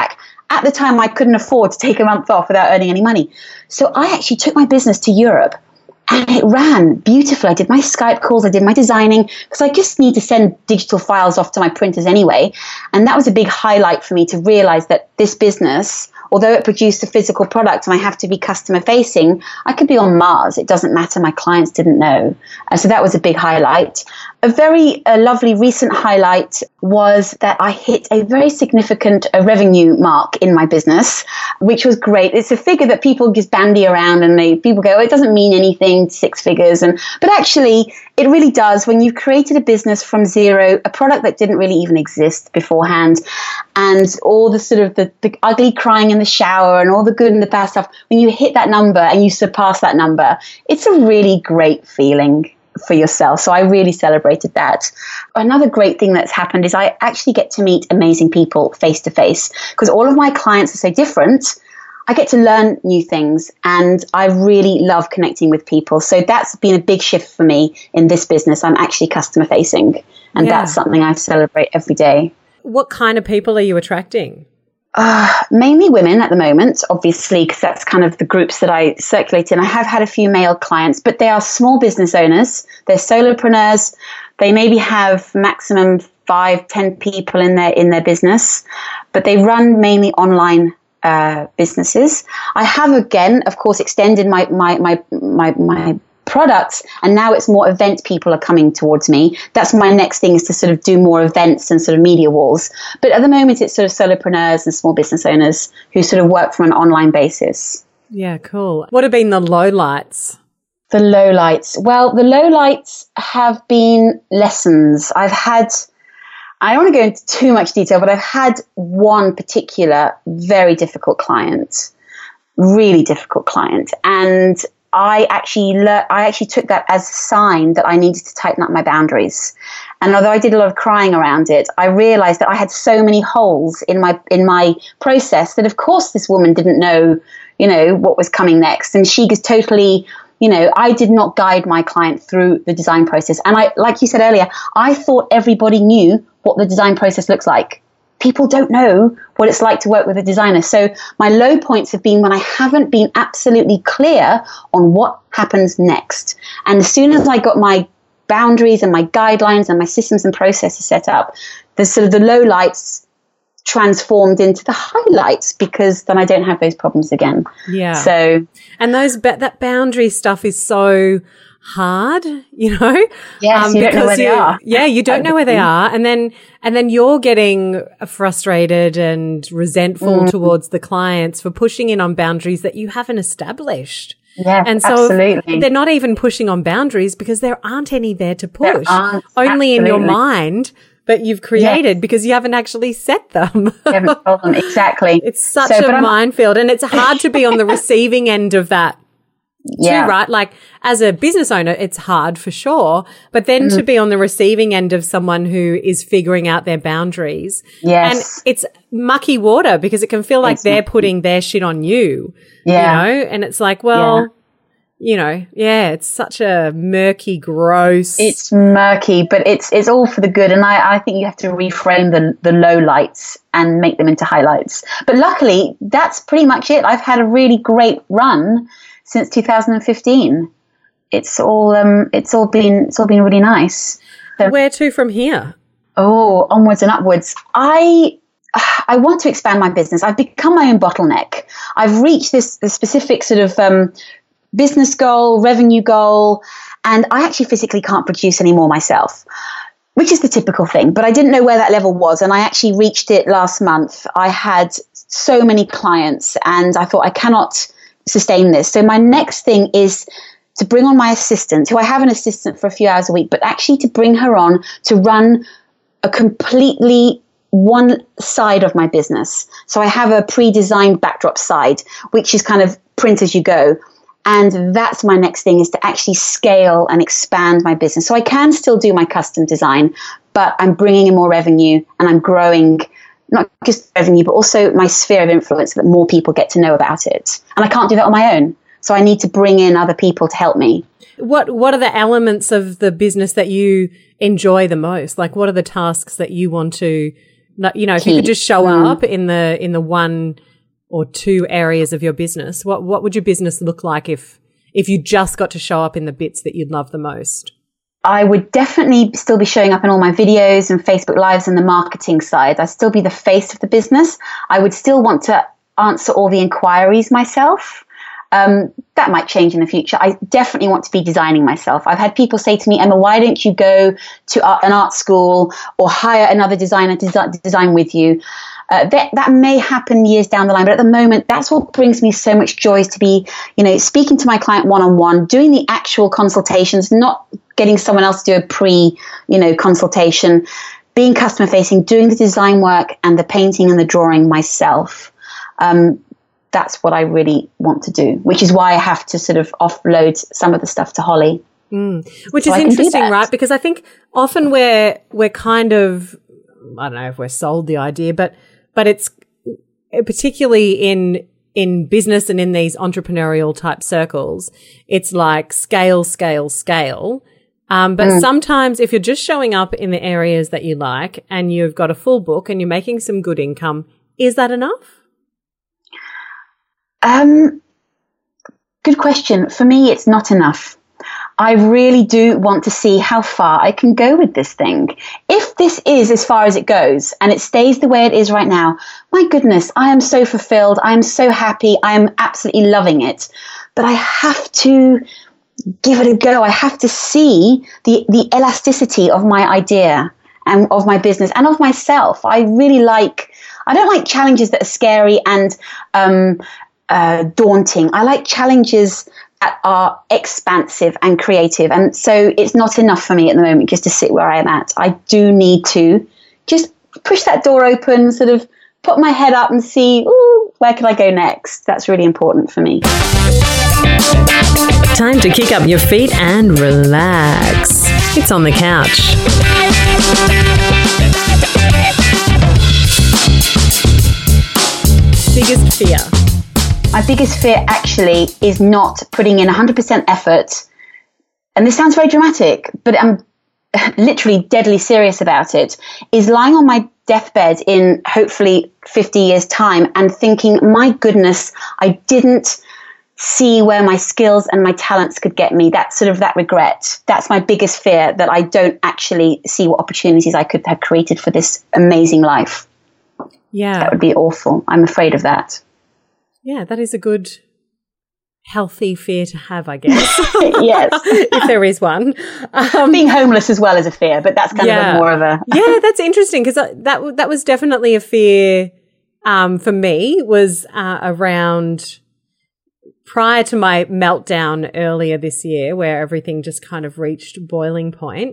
at the time, I couldn't afford to take a month off without earning any money. So I actually took my business to Europe. And it ran beautifully. I did my Skype calls, I did my designing, because I just need to send digital files off to my printers anyway. And that was a big highlight for me to realize that this business, although it produced a physical product and I have to be customer facing, I could be on Mars. It doesn't matter. My clients didn't know. Uh, so that was a big highlight. A very uh, lovely recent highlight was that I hit a very significant uh, revenue mark in my business, which was great. It's a figure that people just bandy around and they people go, oh, it doesn't mean anything, six figures. And but actually, it really does. When you've created a business from zero, a product that didn't really even exist beforehand, and all the sort of the, the ugly crying in the shower and all the good and the bad stuff, when you hit that number and you surpass that number, it's a really great feeling for yourself. So I really celebrated that. Another great thing that's happened is I actually get to meet amazing people face to face, because all of my clients are so different. I get to learn new things and I really love connecting with people. So that's been a big shift for me in this business. I'm actually customer facing, and yeah. that's something I celebrate every day. What kind of people are you attracting? Uh, mainly women at the moment, obviously, because that's kind of the groups that I circulate in. I have had a few male clients, but they are small business owners. They're solopreneurs. They maybe have maximum five, ten people in their in their business, but they run mainly online uh, businesses. I have again, of course, extended my my my my my. products, and now it's more event people are coming towards me. That's my next thing, is to sort of do more events and sort of media walls. But at the moment, it's sort of solopreneurs and small business owners who sort of work from an online basis. Yeah, cool. What have been the lowlights? The lowlights. Well, the lowlights have been lessons. I've had, I don't want to go into too much detail, but I've had one particular very difficult client, really difficult client. And I actually le- I actually took that as a sign that I needed to tighten up my boundaries. And although I did a lot of crying around it, I realized that I had so many holes in my in my process that, of course, this woman didn't know, you know, what was coming next. And she was totally, you know, I did not guide my client through the design process. And I, like you said earlier, I thought everybody knew what the design process looks like. People don't know what it's like to work with a designer. So my low points have been when I haven't been absolutely clear on what happens next. And as soon as I got my boundaries and my guidelines and my systems and processes set up, the sort of the low lights transformed into the highlights, because then I don't have those problems again. Yeah. So, and those ba- that boundary stuff is so hard, you know? Yes, um, you don't know where they you, are. Yeah, you don't know where they are. And then, and then you're getting frustrated and resentful mm. towards the clients for pushing in on boundaries that you haven't established. Yeah, and so absolutely. They're not even pushing on boundaries because there aren't any there to push. Only absolutely. In your mind that you've created, yes. because you haven't actually set them. You haven't told them, exactly. It's such so, a minefield, and it's hard to be on the receiving end of that. Yeah. Too, right? Like, as a business owner, it's hard for sure. But then mm-hmm. to be on the receiving end of someone who is figuring out their boundaries. Yes. And it's mucky water, because it can feel like it's they're mucky. Putting their shit on you. Yeah. You know? And it's like, well, yeah. you know, yeah, it's such a murky, gross. It's murky, but it's it's all for the good. And I, I think you have to reframe the the low lights and make them into highlights. But luckily, that's pretty much it. I've had a really great run since two thousand fifteen. It's all um, it's all been it's all been really nice. So, where to from here? Oh, onwards and upwards. I I want to expand my business. I've become my own bottleneck. I've reached this, this specific sort of um, business goal, revenue goal, and I actually physically can't produce anymore myself, which is the typical thing. But I didn't know where that level was, and I actually reached it last month. I had so many clients, and I thought, I cannot sustain this. So my next thing is to bring on my assistant, who I have an assistant for a few hours a week, but actually to bring her on to run a completely one side of my business. So I have a pre-designed backdrop side, which is kind of print as you go. And that's my next thing, is to actually scale and expand my business. So I can still do my custom design, but I'm bringing in more revenue, and I'm growing not just revenue, but also my sphere of influence, so that more people get to know about it. And I can't do that on my own. So I need to bring in other people to help me. What What are the elements of the business that you enjoy the most? Like, what are the tasks that you want to No, you know, if Key. you could just show Mm. up in the in the one or two areas of your business, what what would your business look like if if you just got to show up in the bits that you'd love the most? I would definitely still be showing up in all my videos and Facebook Lives and the marketing side. I'd still be the face of the business. I would still want to answer all the inquiries myself. Um, that might change in the future. I definitely want to be designing myself. I've had people say to me, Emma, why don't you go to art, an art school or hire another designer to desi- design with you? Uh, that, that may happen years down the line, but at the moment, that's what brings me so much joy, is to be, you know, speaking to my client one-on-one, doing the actual consultations, not getting someone else to do a pre, you know, consultation, being customer facing, doing the design work and the painting and the drawing myself. Um, that's what I really want to do, which is why I have to sort of offload some of the stuff to Holly. Mm. Which So is I can do interesting, that. right? Because I think often we're we're kind of, I don't know if we're sold the idea, but but it's particularly in in business and in these entrepreneurial type circles, it's like scale, scale, scale. Um, but Mm. sometimes if you're just showing up in the areas that you like and you've got a full book and you're making some good income, is that enough? Um, good question. For me, it's not enough. I really do want to see how far I can go with this thing. If this is as far as it goes and it stays the way it is right now, my goodness, I am so fulfilled. I am so happy. I am absolutely loving it. But I have to give it a go. I have to see the, the elasticity of my idea and of my business and of myself. I really like, I don't like challenges that are scary and um, uh, daunting. I like challenges that are expansive and creative. And so it's not enough for me at the moment just to sit where I am at. I do need to just push that door open, sort of put my head up and see, ooh, where can I go next? That's really important for me. Time to kick up your feet and relax. It's On the Couch. Biggest fear? My biggest fear actually is not putting in one hundred percent effort. And this sounds very dramatic, but I'm literally deadly serious about it, is lying on my deathbed in hopefully fifty years' time and thinking, my goodness, I didn't see where my skills and my talents could get me. That sort of that regret. That's my biggest fear, that I don't actually see what opportunities I could have created for this amazing life. Yeah. That would be awful. I'm afraid of that. Yeah, that is a good, healthy fear to have, I guess. Yes. If there is one. Um, Being homeless as well is a fear, but that's kind yeah. of a more of a... Yeah, that's interesting, because that, that was definitely a fear um, for me, was uh, around prior to my meltdown earlier this year, where everything just kind of reached boiling point.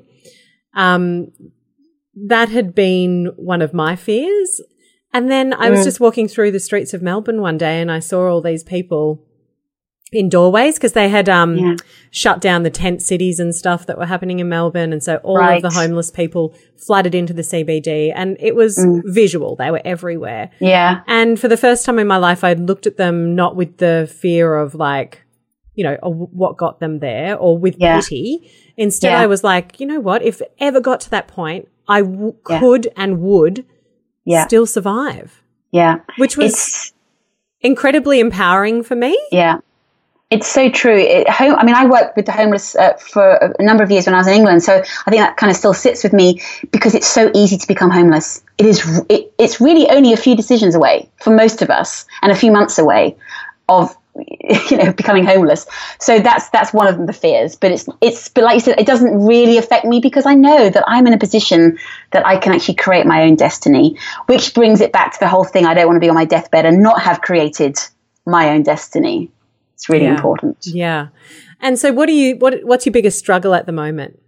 Um, that had been one of my fears. And then I was Mm. just walking through the streets of Melbourne one day and I saw all these people in doorways, because they had um, Yeah. shut down the tent cities and stuff that were happening in Melbourne. And so all Right. of the homeless people flooded into the C B D, and it was Mm. visual. They were everywhere. Yeah. And for the first time in my life, I looked at them not with the fear of like, you know, oh, what got them there, or with Yeah. pity. Instead, Yeah. I was like, you know what? If it ever got to that point, I w- Yeah. could and would Yeah. still survive, Yeah. which was It's, incredibly empowering for me. yeah. It's so true. It, home, I mean, I worked with the homeless uh, for a number of years when I was in England, so I think that kind of still sits with me, because it's so easy to become homeless. It is. It, it's really only a few decisions away for most of us, and a few months away of, you know, becoming homeless. So that's that's one of the fears. But it's it's but like you said, it doesn't really affect me, because I know that I'm in a position that I can actually create my own destiny. Which brings it back to the whole thing: I don't want to be on my deathbed and not have created my own destiny. It's really Yeah. important. Yeah. And so what do you, what, what's your biggest struggle at the moment?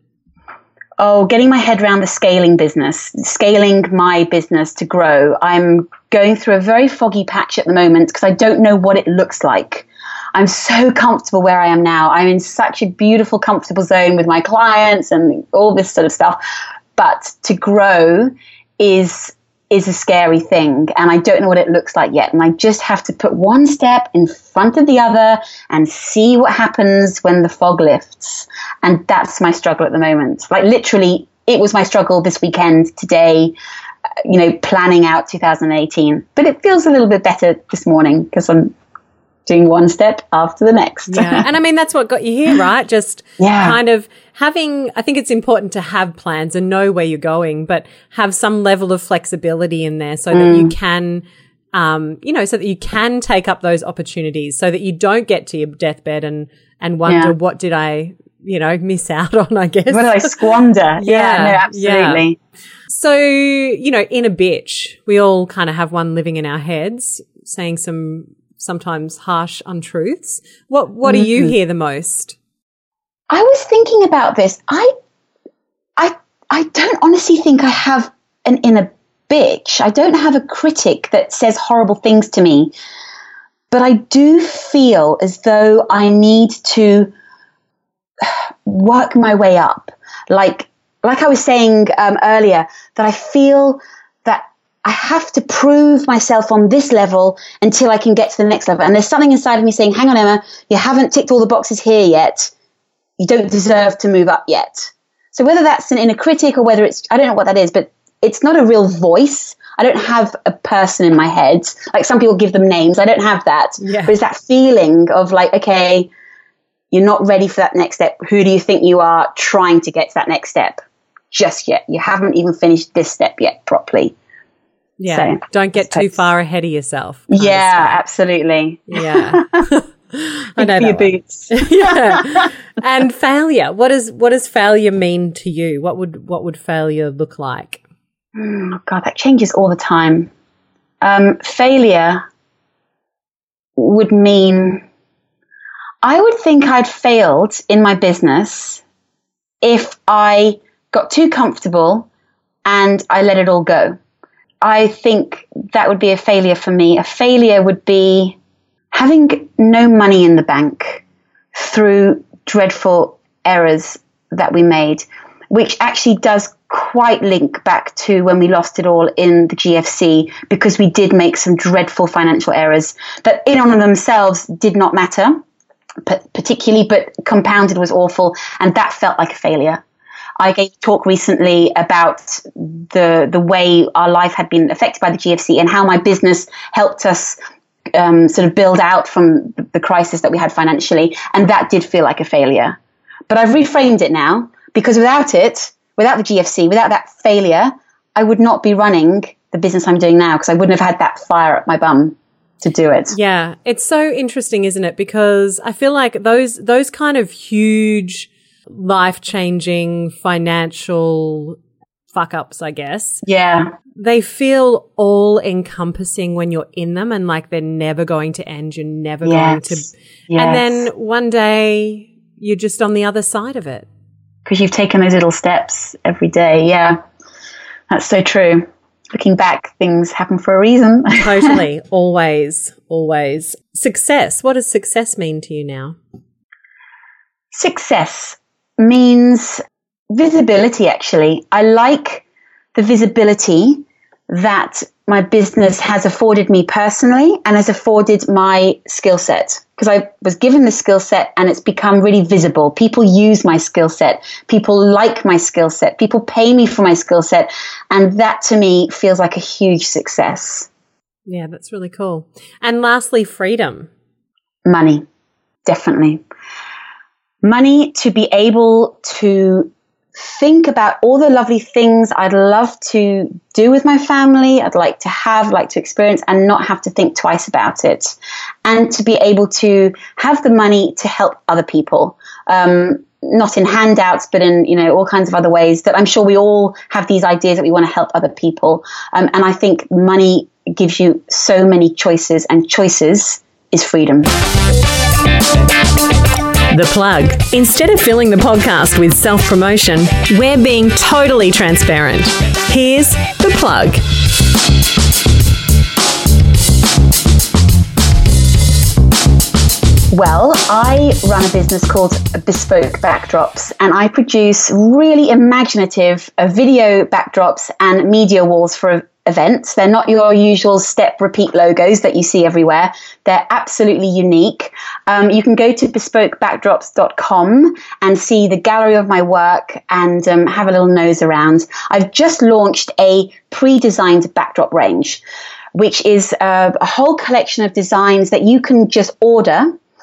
Oh, getting my head around the scaling business, scaling my business to grow. I'm going through a very foggy patch at the moment, because I don't know what it looks like. I'm so comfortable where I am now. I'm in such a beautiful, comfortable zone with my clients and all this sort of stuff. But to grow is is a scary thing, and I don't know what it looks like yet. And I just have to put one step in front of the other and see what happens when the fog lifts. And that's my struggle at the moment. Like literally, it was my struggle this weekend, today, you know, planning out two thousand eighteen. But it feels a little bit better this morning because I'm doing one step after the next. Yeah. And I mean, that's what got you here, right? Just yeah. kind of having, I think it's important to have plans and know where you're going, but have some level of flexibility in there so mm. that you can, um, you know, so that you can take up those opportunities so that you don't get to your deathbed and, and wonder, yeah. what did I, you know, miss out on, I guess. What did I squander? yeah, yeah, no, absolutely. Yeah. So, you know, in a bitch, we all kind of have one living in our heads saying some sometimes harsh untruths. What what mm-hmm. do you hear the most? I was thinking about this. I I I don't honestly think I have an inner bitch. I don't have a critic that says horrible things to me. But I do feel as though I need to work my way up. Like like I was saying um, earlier, that I feel that I have to prove myself on this level until I can get to the next level. And there's something inside of me saying, hang on, Emma, you haven't ticked all the boxes here yet. You don't deserve to move up yet. So whether that's an inner critic or whether it's, I don't know what that is, but it's not a real voice. I don't have a person in my head. Like some people give them names. I don't have that. Yeah. But it's that feeling of like, okay, you're not ready for that next step. Who do you think you are trying to get to that next step? Just yet. You haven't even finished this step yet properly. Yeah. So, don't get too far ahead of yourself. Yeah, absolutely. Yeah. I know your that boots. Yeah. And failure. What does what does failure mean to you? What would what would failure look like? Oh God, that changes all the time. Um, failure would mean I would think I'd failed in my business if I got too comfortable and I let it all go. I think that would be a failure for me. A failure would be having no money in the bank through dreadful errors that we made, which actually does quite link back to when we lost it all in the G F C, because we did make some dreadful financial errors that in and of themselves did not matter particularly, but compounded was awful, and that felt like a failure. I gave a talk recently about the the way our life had been affected by the G F C and how my business helped us um, sort of build out from the crisis that we had financially. And that did feel like a failure. But I've reframed it now, because without it, without the G F C, without that failure, I would not be running the business I'm doing now, because I wouldn't have had that fire up my bum to do it. Yeah. It's so interesting, isn't it? Because I feel like those those kind of huge life-changing financial fuck-ups, I guess. Yeah. They feel all-encompassing when you're in them, and like they're never going to end. You're never yes. going to. Yes. And then one day you're just on the other side of it. Because you've taken those little steps every day. Yeah. That's so true. Looking back, things happen for a reason. Totally. Always. Always. Success. What does success mean to you now? Success means visibility, actually. I like the visibility that my business has afforded me personally and has afforded my skill set, because I was given the skill set and it's become really visible. People use my skill set. People like my skill set. People pay me for my skill set. And that to me feels like a huge success. Yeah, that's really cool. And lastly, freedom. Money, definitely. Money to be able to think about all the lovely things I'd love to do with my family, I'd like to have, like to experience, and not have to think twice about it. And to be able to have the money to help other people, um, not in handouts, but in, you know, all kinds of other ways that I'm sure we all have these ideas that we want to help other people. Um, and I think money gives you so many choices, and choices is freedom. The Plug. Instead of filling the podcast with self-promotion, we're being totally transparent. Here's The Plug. Well, I run a business called Bespoke Backdrops, and I produce really imaginative uh, video backdrops and media walls for events. They're not your usual step repeat logos that you see everywhere. They're absolutely unique. Um, you can go to bespoke backdrops dot com and see the gallery of my work and um, have a little nose around. I've just launched a pre-designed backdrop range, which is uh, a whole collection of designs that you can just order.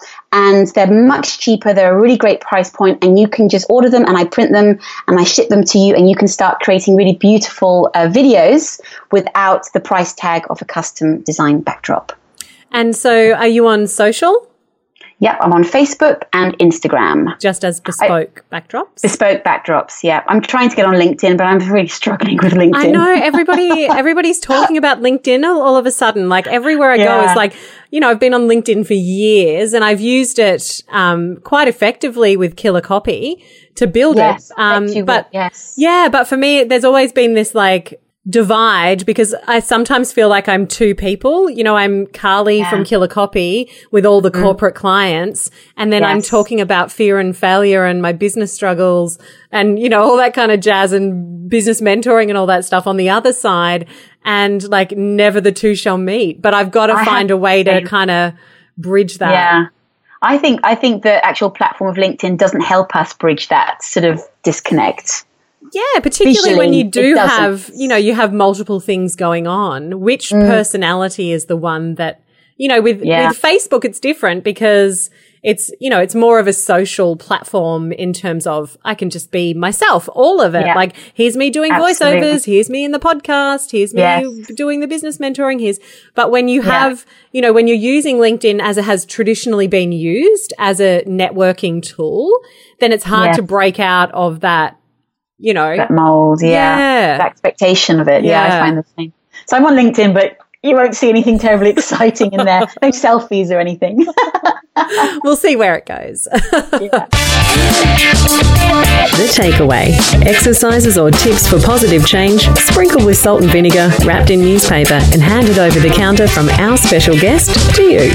And they're much cheaper. They're a really great price point, and you can just order them, and I print them and I ship them to you, and you can start creating really beautiful uh, videos without the price tag of a custom design backdrop. And so are you on social? Yep, I'm on Facebook and Instagram. Just as Bespoke I, Backdrops? Bespoke Backdrops, yeah. I'm trying to get on LinkedIn, but I'm really struggling with LinkedIn. I know, everybody, everybody's talking about LinkedIn all, all of a sudden. Like everywhere I yeah. go, it's like, you know, I've been on LinkedIn for years and I've used it um, quite effectively with Killer Copy to build yes, it. Um, you but will, yes. Yeah, but for me, there's always been this like divide because I sometimes feel like I'm two people. You know, I'm Carly yeah. from Killer Copy with all the mm. corporate clients, and then yes. I'm talking about fear and failure and my business struggles and, you know, all that kind of jazz and business mentoring and all that stuff on the other side. And like never the two shall meet, but I've got to I find a way to kind of bridge that. Yeah. I think, I think the actual platform of LinkedIn doesn't help us bridge that sort of disconnect. Yeah, particularly Visually, when you do have, you know, you have multiple things going on. Which mm. personality is the one that, you know, with, yeah. with Facebook, it's different because it's, you know, it's more of a social platform in terms of I can just be myself, all of it. Yeah. Like, here's me doing Absolutely. voiceovers, here's me in the podcast, here's me yes. doing the business mentoring, here's, but when you have, yeah. you know, when you're using LinkedIn as it has traditionally been used as a networking tool, then it's hard yes. to break out of that. You know, that mold, yeah. yeah. The expectation of it. Yeah. yeah, I find the same. So I'm on LinkedIn, but you won't see anything terribly exciting in there. No selfies or anything. We'll see where it goes. yeah. The takeaway. Exercises or tips for positive change, sprinkled with salt and vinegar, wrapped in newspaper and handed over the counter from our special guest to you.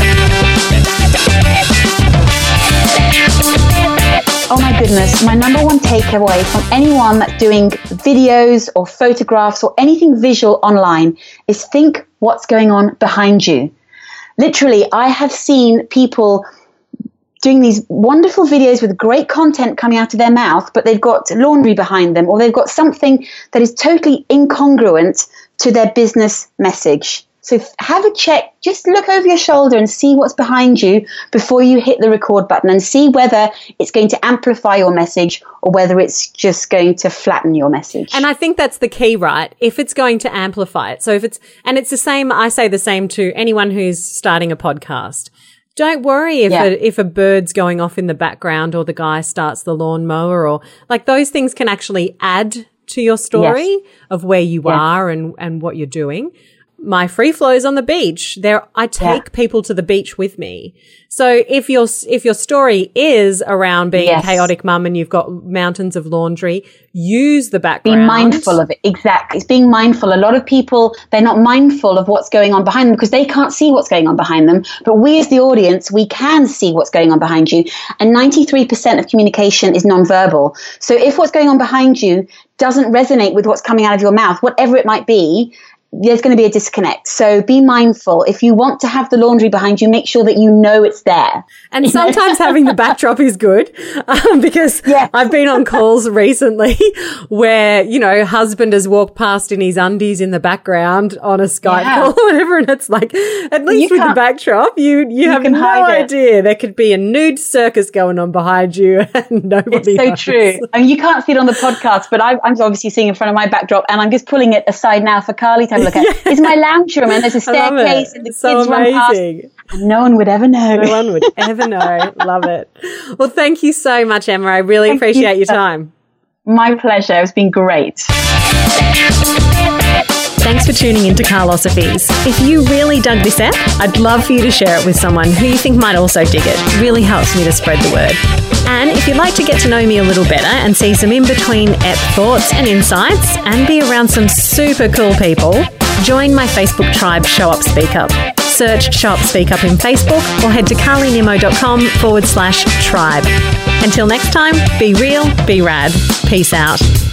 Oh my goodness, my number one takeaway from anyone that's doing videos or photographs or anything visual online is think what's going on behind you. Literally, I have seen people doing these wonderful videos with great content coming out of their mouth, but they've got laundry behind them or they've got something that is totally incongruent to their business message. So have a check, just look over your shoulder and see what's behind you before you hit the record button and see whether it's going to amplify your message or whether it's just going to flatten your message. And I think that's the key, right? If it's going to amplify it. So if it's, and it's the same, I say the same to anyone who's starting a podcast. Don't worry if, yeah. a, if a bird's going off in the background or the guy starts the lawnmower or like those things can actually add to your story yes. of where you yes. are and, and what you're doing. My free flows on the beach. There, I take yeah. people to the beach with me. So if your if your story is around being yes. a chaotic mum and you've got mountains of laundry, use the background. Be mindful of it. Exactly. It's being mindful. A lot of people, they're not mindful of what's going on behind them because they can't see what's going on behind them. But we as the audience, we can see what's going on behind you. And ninety-three percent of communication is nonverbal. So if what's going on behind you doesn't resonate with what's coming out of your mouth, whatever it might be, there's going to be a disconnect. So be mindful. If you want to have the laundry behind you, make sure that you know it's there. And sometimes having the backdrop is good um, because yes. I've been on calls recently where, you know, husband has walked past in his undies in the background on a Skype yeah. call or whatever. And it's like, at least you with the backdrop, you, you, you have no idea. It. There could be a nude circus going on behind you and nobody It's so knows. true. I mean, you can't see it on the podcast, but I, I'm obviously seeing in front of my backdrop and I'm just pulling it aside now for Carly to look at. Yeah. It's my lounge room and there's a staircase and the so kids amazing. run past and no one would ever know. No one would ever know. Love it. Well, thank you so much, Emma. I really thank appreciate you. your time. My pleasure. It's been great. Thanks for tuning into Carlosophies. If you really dug this app, I'd love for you to share it with someone who you think might also dig it. It really helps me to spread the word. And if you'd like to get to know me a little better and see some in-between ep thoughts and insights and be around some super cool people, join my Facebook tribe, Show Up Speak Up. Search Show Up Speak Up in Facebook or head to carlynimmo.com forward slash tribe. Until next time, be real, be rad. Peace out.